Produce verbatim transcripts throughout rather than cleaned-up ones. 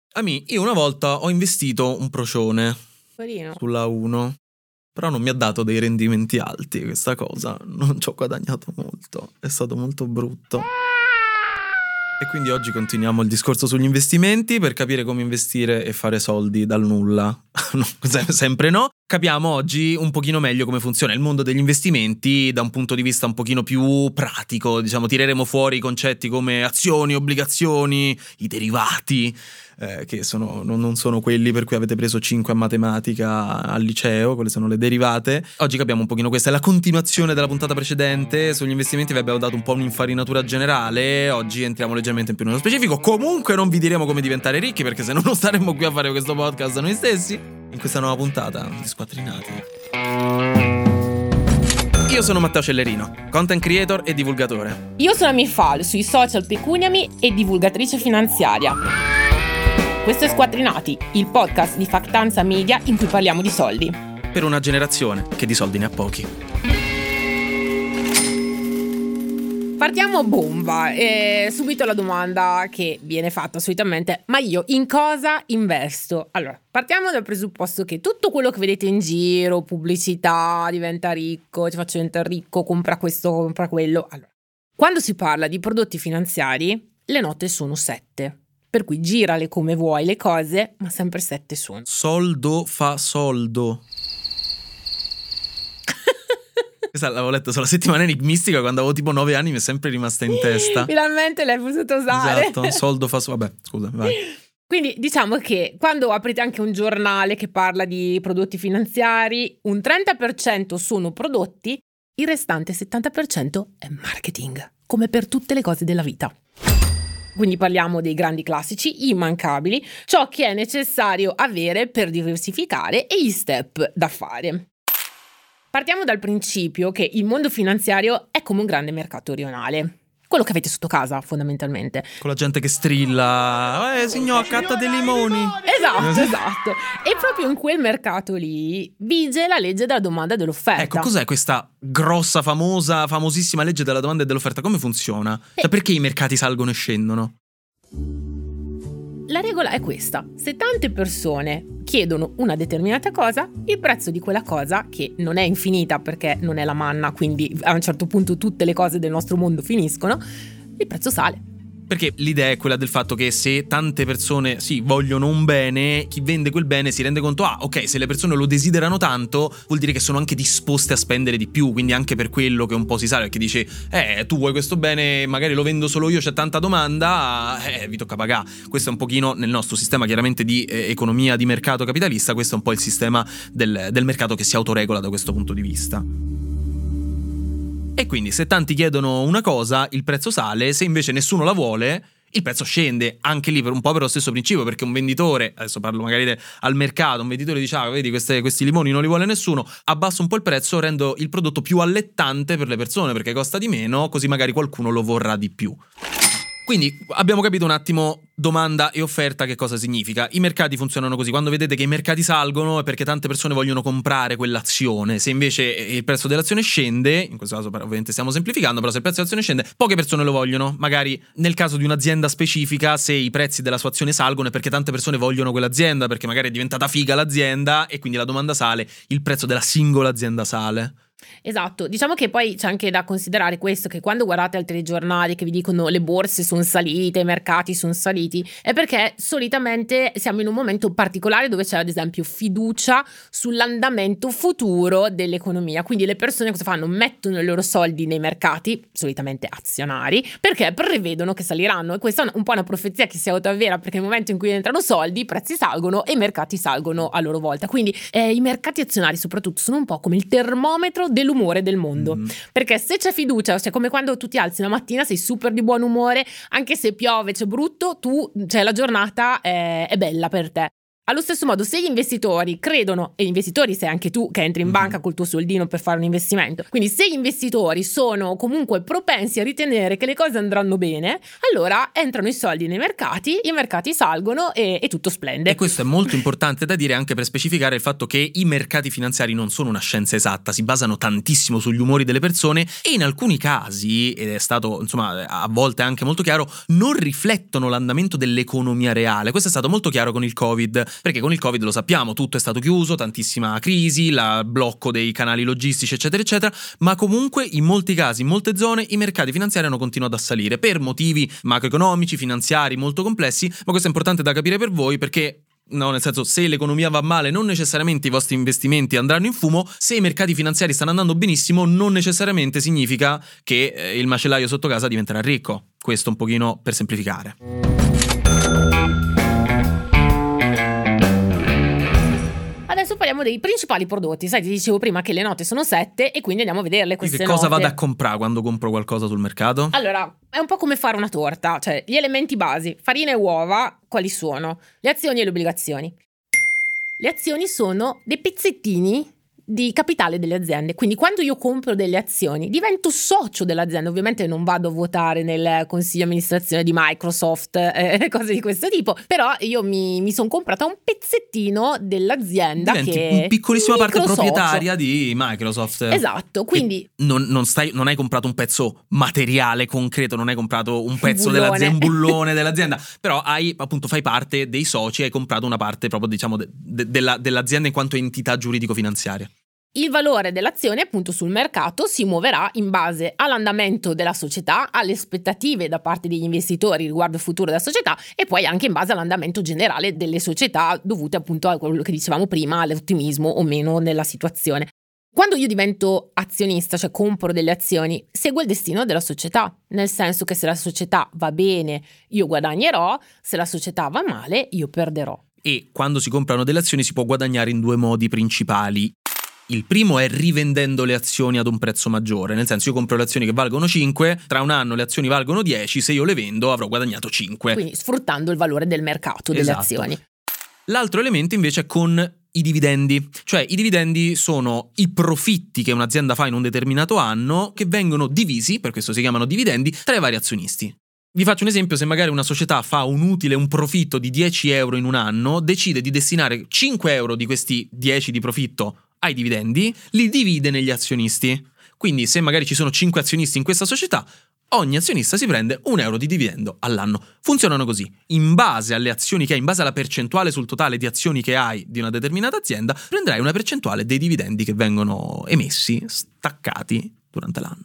Ami, io una volta ho investito un procione Carino. sulla uno, però non mi ha dato dei rendimenti alti questa cosa, non ci ho guadagnato molto, è stato molto brutto. E quindi oggi continuiamo il discorso sugli investimenti per capire come investire e fare soldi dal nulla. No, sempre no. Capiamo oggi un pochino meglio come funziona il mondo degli investimenti da un punto di vista un pochino più pratico. Diciamo, tireremo fuori concetti come azioni, obbligazioni, i derivati, eh, che sono, non, non sono quelli per cui avete preso cinque a matematica al liceo, quelle sono le derivate. Oggi capiamo un pochino, questa è la continuazione della puntata precedente. Sugli investimenti vi abbiamo dato un po' un'infarinatura generale, oggi entriamo leggermente in più nello specifico. Comunque non vi diremo come diventare ricchi, perché se no non staremmo qui a fare questo podcast noi stessi. In questa nuova puntata di Squattrinati. Io sono Matteo Cellerino, content creator e divulgatore. Io sono Mifal, sui social Pecuniami e divulgatrice finanziaria. Questo è Squattrinati, il podcast di Factanza Media in cui parliamo di soldi. Per una generazione che di soldi ne ha pochi. Partiamo bomba, e subito la domanda che viene fatta solitamente: ma io in cosa investo? Allora, partiamo dal presupposto che tutto quello che vedete in giro, pubblicità, diventa ricco, ti faccio diventare ricco, compra questo, compra quello. Allora, quando si parla di prodotti finanziari, le note sono sette, per cui girale come vuoi le cose, ma sempre sette sono. Soldo fa soldo. Questa l'avevo letta sulla settimana enigmistica quando avevo tipo nove anni, mi è sempre rimasta in testa. Finalmente l'hai potuto usare. Esatto, soldo fa soldo. Vabbè, scusa, vai. Quindi diciamo che quando aprite anche un giornale che parla di prodotti finanziari, un trenta per cento sono prodotti, il restante settanta per cento è marketing, come per tutte le cose della vita. Quindi parliamo dei grandi classici, immancabili, ciò che è necessario avere per diversificare e gli step da fare. Partiamo dal principio che il mondo finanziario è come un grande mercato rionale. Quello che avete sotto casa, fondamentalmente. Con la gente che strilla, eh signor, catta dei limoni. Esatto, esatto. E proprio in quel mercato lì vige la legge della domanda e dell'offerta. Ecco, cos'è questa grossa, famosa, famosissima legge della domanda e dell'offerta? Come funziona? Cioè, perché i mercati salgono e scendono? La regola è questa: se tante persone chiedono una determinata cosa, il prezzo di quella cosa, che non è infinita perché non è la manna, quindi a un certo punto tutte le cose del nostro mondo finiscono, il prezzo sale. Perché l'idea è quella del fatto che se tante persone sì vogliono un bene, chi vende quel bene si rende conto, ah ok, se le persone lo desiderano tanto vuol dire che sono anche disposte a spendere di più, quindi anche per quello che un po' si sale, perché dice eh tu vuoi questo bene, magari lo vendo solo io, c'è tanta domanda, eh vi tocca pagare. Questo è un pochino nel nostro sistema chiaramente di eh, economia di mercato capitalista, questo è un po' il sistema del, del mercato che si autoregola da questo punto di vista. E quindi se tanti chiedono una cosa, il prezzo sale, se invece nessuno la vuole, il prezzo scende, anche lì per un po' per lo stesso principio, perché un venditore, adesso parlo magari de, al mercato, un venditore dice, ah vedi queste, questi limoni non li vuole nessuno, abbasso un po' il prezzo, rendo il prodotto più allettante per le persone, perché costa di meno, così magari qualcuno lo vorrà di più. Quindi abbiamo capito un attimo domanda e offerta che cosa significa. I mercati funzionano così: quando vedete che i mercati salgono è perché tante persone vogliono quell'azione. Se invece il prezzo dell'azione scende, in questo caso ovviamente stiamo semplificando, però se il prezzo dell'azione scende poche persone lo vogliono. Magari nel caso di un'azienda specifica, se i prezzi della sua azione salgono è perché tante persone vogliono quell'azienda, perché magari è diventata figa l'azienda e quindi la domanda sale, il prezzo della singola azienda sale. Esatto, diciamo che poi c'è anche da considerare questo, che quando guardate al telegiornale che vi dicono le borse sono salite, i mercati sono saliti, è perché solitamente siamo in un momento particolare dove c'è ad esempio fiducia sull'andamento futuro dell'economia, quindi le persone cosa fanno? Mettono i loro soldi nei mercati, solitamente azionari, perché prevedono che saliranno, e questa è un po' una profezia che si autoavvera, perché nel momento in cui entrano soldi i prezzi salgono e i mercati salgono a loro volta. Quindi eh, i mercati azionari soprattutto sono un po' come il termometro dell'umore del mondo, mm. perché se c'è fiducia, cioè come quando tu ti alzi la mattina sei super di buon umore, anche se piove, c'è brutto, tu, cioè la giornata è, è bella per te. Allo stesso modo, se gli investitori credono, e gli investitori sei anche tu che entri in banca col tuo soldino per fare un investimento, quindi se gli investitori sono comunque propensi a ritenere che le cose andranno bene, allora entrano i soldi nei mercati, i mercati salgono e, e tutto splende. E questo è molto importante da dire anche per specificare il fatto che i mercati finanziari non sono una scienza esatta, si basano tantissimo sugli umori delle persone e in alcuni casi, ed è stato insomma a volte anche molto chiaro, non riflettono l'andamento dell'economia reale. Questo è stato molto chiaro con il Covid, perché con il Covid lo sappiamo, tutto è stato chiuso, tantissima crisi, il blocco dei canali logistici eccetera eccetera, ma comunque in molti casi, in molte zone, i mercati finanziari hanno continuato a salire per motivi macroeconomici, finanziari molto complessi, ma questo è importante da capire per voi perché no, nel senso, se l'economia va male non necessariamente i vostri investimenti andranno in fumo, se i mercati finanziari stanno andando benissimo non necessariamente significa che eh, il macellaio sotto casa diventerà ricco. Questo un pochino per semplificare. Adesso parliamo dei principali prodotti. Sai, ti dicevo prima che le note sono sette e quindi andiamo a vederle queste Che cosa note. vado a comprare quando compro qualcosa sul mercato? Allora, è un po' come fare una torta, cioè gli elementi basi, farina e uova, quali sono? Le azioni e le obbligazioni. Le azioni sono dei pezzettini di capitale delle aziende, quindi quando io compro delle azioni divento socio dell'azienda. Ovviamente non vado a votare nel consiglio di amministrazione di Microsoft, eh, cose di questo tipo, però io mi, mi sono comprata un pezzettino dell'azienda. Diventi che una piccolissima parte microsocio. proprietaria di Microsoft. Esatto, quindi non, non, stai, non hai comprato un pezzo materiale concreto, non hai comprato un pezzo bullone. dell'azienda, un bullone dell'azienda, però hai appunto fai parte dei soci, hai comprato una parte proprio diciamo de, de, della, dell'azienda in quanto entità giuridico-finanziaria. Il valore dell'azione appunto sul mercato si muoverà in base all'andamento della società, alle aspettative da parte degli investitori riguardo il futuro della società e poi anche in base all'andamento generale delle società dovute appunto a quello che dicevamo prima, all'ottimismo o meno nella situazione. Quando io divento azionista, cioè compro delle azioni, seguo il destino della società, nel senso che se la società va bene io guadagnerò, se la società va male io perderò. E quando si comprano delle azioni si può guadagnare in due modi principali. Il primo è rivendendo le azioni ad un prezzo maggiore, nel senso io compro le azioni che valgono cinque, tra un anno le azioni valgono dieci, se io le vendo avrò guadagnato cinque. Quindi sfruttando il valore del mercato delle Esatto. azioni. L'altro elemento invece è con i dividendi, cioè i dividendi sono i profitti che un'azienda fa in un determinato anno che vengono divisi, per questo si chiamano dividendi, tra i vari azionisti. Vi faccio un esempio: se magari una società fa un utile, un profitto di dieci euro in un anno, decide di destinare cinque euro di questi dieci di profitto ai dividendi, li divide negli azionisti. Quindi se magari ci sono cinque azionisti in questa società, ogni azionista si prende un euro di dividendo all'anno. Funzionano così: in base alle azioni che hai, in base alla percentuale sul totale di azioni che hai di una determinata azienda, prenderai una percentuale dei dividendi che vengono emessi, staccati durante l'anno.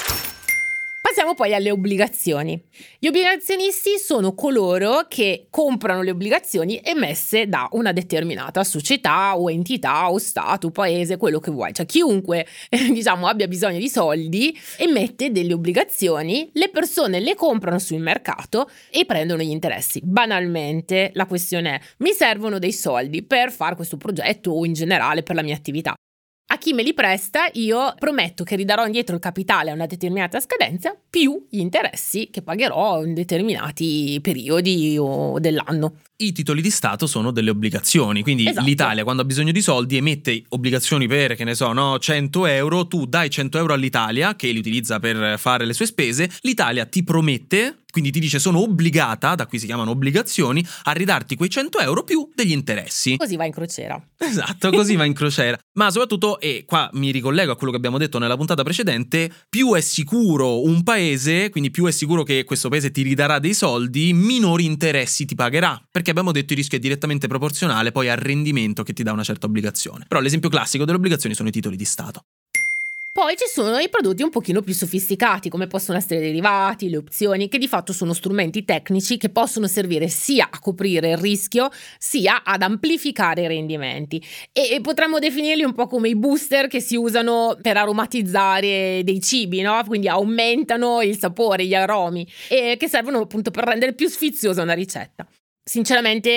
Passiamo poi alle obbligazioni. Gli obbligazionisti sono coloro che comprano le obbligazioni emesse da una determinata società o entità o stato, paese, quello che vuoi. Cioè chiunque eh, diciamo abbia bisogno di soldi emette delle obbligazioni, le persone le comprano sul mercato e prendono gli interessi. Banalmente la questione è: mi servono dei soldi per fare questo progetto o in generale per la mia attività. A chi me li presta io prometto che ridarò indietro il capitale a una determinata scadenza più gli interessi che pagherò in determinati periodi o dell'anno. I titoli di Stato sono delle obbligazioni, quindi Esatto. l'Italia quando ha bisogno di soldi emette obbligazioni per, che ne so, no, cento euro, tu dai cento euro all'Italia che li utilizza per fare le sue spese, l'Italia ti promette, quindi ti dice sono obbligata, da qui si chiamano obbligazioni, a ridarti quei cento euro più degli interessi. Così va in crociera. Esatto, così va in crociera. Ma soprattutto, e qua mi ricollego a quello che abbiamo detto nella puntata precedente, più è sicuro un paese, quindi più è sicuro che questo paese ti ridarà dei soldi, minori interessi ti pagherà, perché abbiamo detto il rischio è direttamente proporzionale poi al rendimento che ti dà una certa obbligazione. Però l'esempio classico delle obbligazioni sono i titoli di Stato. Poi ci sono i prodotti un pochino più sofisticati, come possono essere i derivati, le opzioni, che di fatto sono strumenti tecnici che possono servire sia a coprire il rischio, sia ad amplificare i rendimenti. E, e potremmo definirli un po' come i booster che si usano per aromatizzare dei cibi, no? Quindi aumentano il sapore, gli aromi, e che servono appunto per rendere più sfiziosa una ricetta. Sinceramente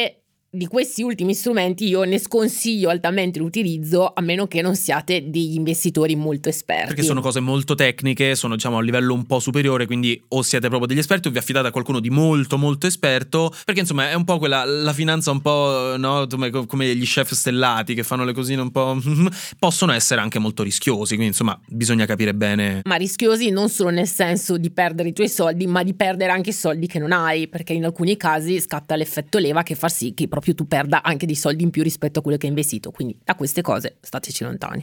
di questi ultimi strumenti io ne sconsiglio altamente l'utilizzo, a meno che non siate degli investitori molto esperti. Perché sono cose molto tecniche, sono diciamo a un livello un po' superiore, quindi o siete proprio degli esperti o vi affidate a qualcuno di molto molto esperto, perché insomma è un po' quella, la finanza un po', no, come, come gli chef stellati che fanno le cosine un po' possono essere anche molto rischiosi, quindi insomma bisogna capire bene. Ma rischiosi non solo nel senso di perdere i tuoi soldi, ma di perdere anche i soldi che non hai, perché in alcuni casi scatta l'effetto leva che fa sì che proprio tu perda anche dei soldi in più rispetto a quello che hai investito, quindi da queste cose stateci lontani.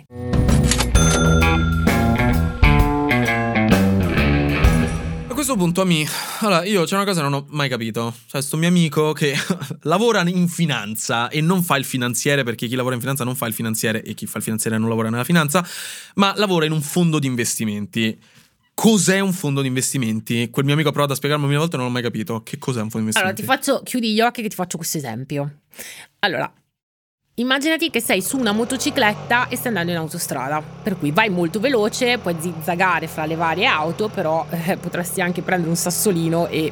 A questo punto, Ami, allora io c'è una cosa che non ho mai capito, cioè sto mio amico che lavora in finanza e non fa il finanziere, perché chi lavora in finanza non fa il finanziere e chi fa il finanziere non lavora nella finanza, ma lavora in un fondo di investimenti. Cos'è un fondo di investimenti? Quel mio amico ha provato a spiegarmi mille volte e non l'ho mai capito. Che cos'è un fondo di investimenti? Allora ti faccio, chiudi gli occhi che ti faccio questo esempio. Allora, immaginati che sei su una motocicletta e stai andando in autostrada, per cui vai molto veloce, puoi zizzagare fra le varie auto, però eh, potresti anche prendere un sassolino e,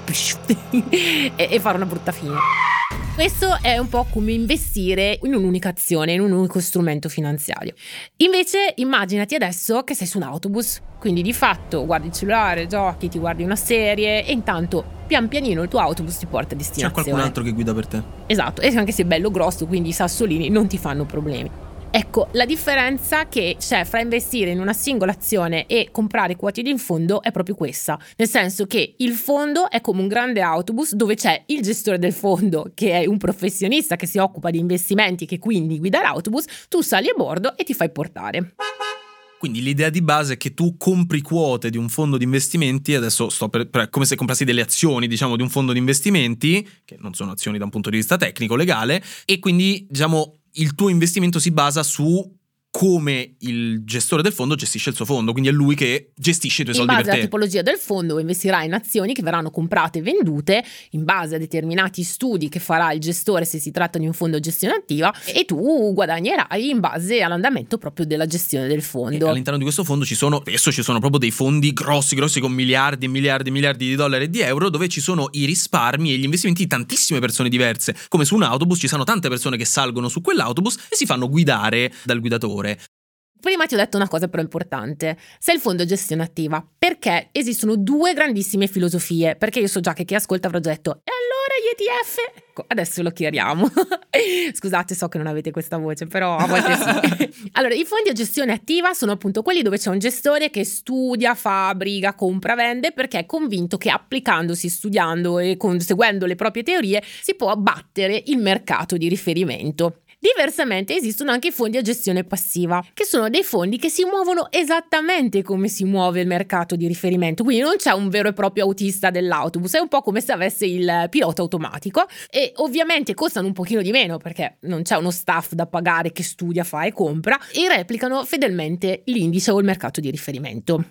e, e fare una brutta fine. Questo è un po' come investire in un'unica azione, in un unico strumento finanziario. Invece immaginati adesso che sei su un autobus, quindi di fatto guardi il cellulare, giochi, ti guardi una serie e intanto pian pianino il tuo autobus ti porta a destinazione. C'è qualcun altro che guida per te. Esatto, e anche se è bello grosso, quindi i sassolini non ti fanno problemi. Ecco, la differenza che c'è fra investire in una singola azione e comprare quote di un fondo è proprio questa, nel senso che il fondo è come un grande autobus dove c'è il gestore del fondo che è un professionista che si occupa di investimenti, che quindi guida l'autobus, tu sali a bordo e ti fai portare. Quindi l'idea di base è che tu compri quote di un fondo di investimenti, adesso sto per, per come se comprassi delle azioni, diciamo, di un fondo di investimenti, che non sono azioni da un punto di vista tecnico, legale, e quindi, diciamo, il tuo investimento si basa su come il gestore del fondo gestisce il suo fondo, quindi è lui che gestisce i tuoi in soldi per base te. alla tipologia del fondo investirai in azioni che verranno comprate e vendute in base a determinati studi che farà il gestore se si tratta di un fondo a gestione attiva, e tu guadagnerai in base all'andamento proprio della gestione del fondo. E all'interno di questo fondo ci sono, adesso ci sono proprio dei fondi grossi grossi con miliardi e miliardi e miliardi di dollari e di euro, dove ci sono i risparmi e gli investimenti di tantissime persone diverse, come su un autobus ci sono tante persone che salgono su quell'autobus e si fanno guidare dal guidatore. Prima ti ho detto una cosa però importante, se il fondo è gestione attiva, perché esistono due grandissime filosofie, perché io so già che chi ascolta avrà detto e allora gli E T F? Ecco, adesso lo chiariamo. Scusate, so che non avete questa voce, però a volte sì. Allora, i fondi a gestione attiva sono appunto quelli dove c'è un gestore che studia, fabbrica, compra, vende, perché è convinto che applicandosi, studiando e seguendo le proprie teorie si può abbattere il mercato di riferimento. Diversamente esistono anche i fondi a gestione passiva, che sono dei fondi che si muovono esattamente come si muove il mercato di riferimento, quindi non c'è un vero e proprio autista dell'autobus, è un po' come se avesse il pilota automatico, e ovviamente costano un pochino di meno perché non c'è uno staff da pagare che studia, fa e compra, e replicano fedelmente l'indice o il mercato di riferimento.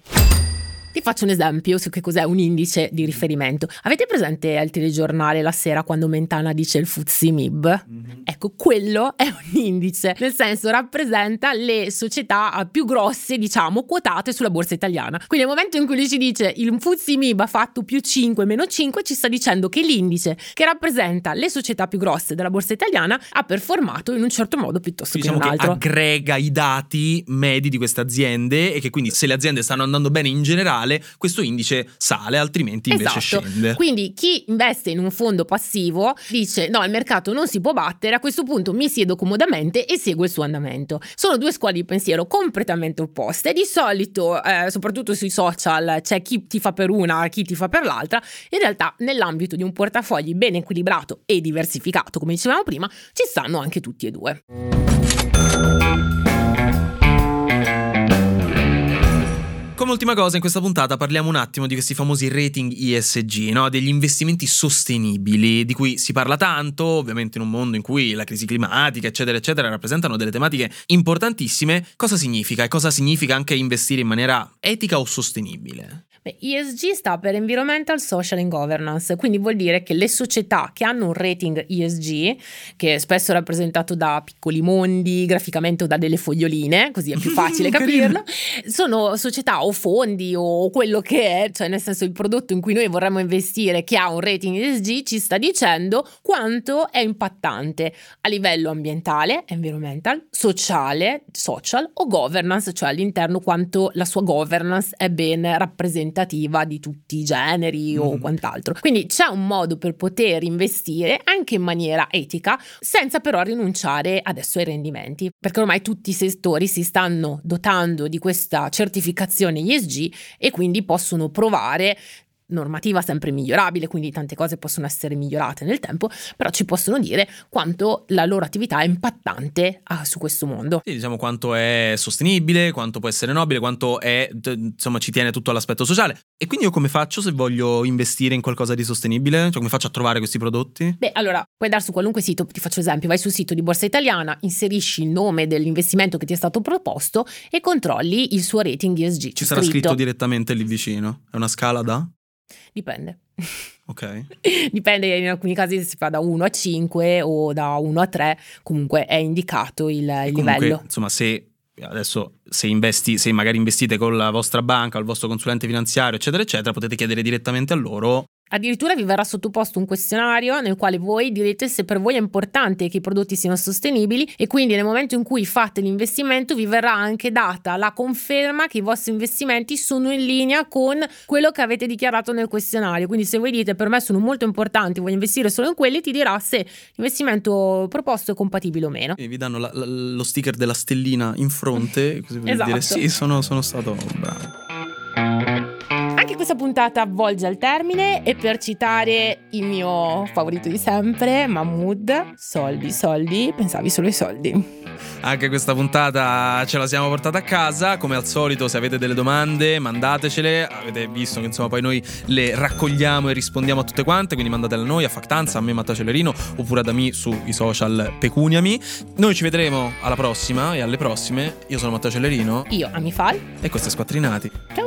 Ti faccio un esempio su che cos'è un indice di riferimento. Avete presente al telegiornale la sera quando Mentana dice il F T S E M I B? Mm-hmm. Ecco, quello è un indice, nel senso rappresenta le società più grosse, diciamo, quotate sulla borsa italiana. Quindi nel momento in cui lui ci dice il F T S E M I B ha fatto più cinque, meno cinque, ci sta dicendo che l'indice che rappresenta le società più grosse della borsa italiana ha performato in un certo modo piuttosto diciamo che in un altro. Che aggrega i dati medi di queste aziende e che quindi se le aziende stanno andando bene in generale, questo indice sale, altrimenti invece esatto. scende. Quindi chi investe in un fondo passivo dice no, il mercato non si può battere, a questo punto mi siedo comodamente e seguo il suo andamento. Sono due scuole di pensiero completamente opposte. Di solito, eh, soprattutto sui social, c'è chi ti fa per una, chi ti fa per l'altra. In realtà nell'ambito di un portafogli ben equilibrato e diversificato, come dicevamo prima, ci stanno anche tutti e due. Come ultima cosa in questa puntata parliamo un attimo di questi famosi rating E S G, no? Degli investimenti sostenibili, di cui si parla tanto, ovviamente in un mondo in cui la crisi climatica, eccetera, eccetera, rappresentano delle tematiche importantissime. Cosa significa? E cosa significa anche investire in maniera etica o sostenibile? Beh, E S G sta per Environmental, Social and Governance, quindi vuol dire che le società che hanno un rating E S G, che spesso è rappresentato da piccoli mondi, graficamente o da delle foglioline, così è più facile capirlo, sono società o fondi o quello che è, cioè nel senso il prodotto in cui noi vorremmo investire che ha un rating E S G ci sta dicendo quanto è impattante a livello ambientale, environmental, sociale, social o governance, cioè all'interno quanto la sua governance è ben rappresentativa di tutti i generi o mm. quant'altro. Quindi c'è un modo per poter investire anche in maniera etica senza però rinunciare adesso ai rendimenti, perché ormai tutti i settori si stanno dotando di questa certificazione E S G e quindi possono provare, normativa sempre migliorabile, quindi tante cose possono essere migliorate nel tempo, però ci possono dire quanto la loro attività è impattante ah, su questo mondo. Sì, diciamo quanto è sostenibile, quanto può essere nobile, quanto è, insomma, ci tiene tutto all'aspetto sociale. E quindi io come faccio se voglio investire in qualcosa di sostenibile? Cioè come faccio a trovare questi prodotti? Beh, allora, puoi andare su qualunque sito, ti faccio esempio, vai sul sito di Borsa Italiana, inserisci il nome dell'investimento che ti è stato proposto e controlli il suo rating E S G. Ci sarà scritto, scritto direttamente lì vicino? È una scala da? Dipende. Ok. Dipende, in alcuni casi si fa da uno a cinque o da uno a tre, comunque è indicato il, il comunque, livello. Insomma, se adesso se investi, se magari investite con la vostra banca o il vostro consulente finanziario, eccetera, eccetera, potete chiedere direttamente a loro. Addirittura vi verrà sottoposto un questionario nel quale voi direte se per voi è importante che i prodotti siano sostenibili e quindi nel momento in cui fate l'investimento vi verrà anche data la conferma che i vostri investimenti sono in linea con quello che avete dichiarato nel questionario. Quindi se voi dite per me sono molto importanti, voglio investire solo in quelli, ti dirà se l'investimento proposto è compatibile o meno. E vi danno la, la, lo sticker della stellina in fronte, così per esatto. dire sì, sono, sono stato bravo. Anche questa puntata volge al termine e per citare il mio favorito di sempre, Mahmood, soldi, soldi, pensavi solo ai soldi. Anche questa puntata ce la siamo portata a casa, come al solito se avete delle domande mandatecele, avete visto che insomma poi noi le raccogliamo e rispondiamo a tutte quante, quindi mandatele a noi, a Factanza, a me Matteo Celerino oppure ad Ami sui social Pecuniami. Noi ci vedremo alla prossima e alle prossime. Io sono Matteo Celerino. Io Ami Fal. E questo è Squattrinati. Ciao.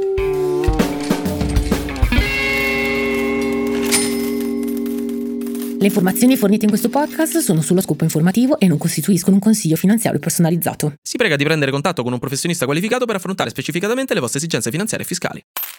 Le informazioni fornite in questo podcast sono sullo scopo informativo e non costituiscono un consiglio finanziario personalizzato. Si prega di prendere contatto con un professionista qualificato per affrontare specificatamente le vostre esigenze finanziarie e fiscali.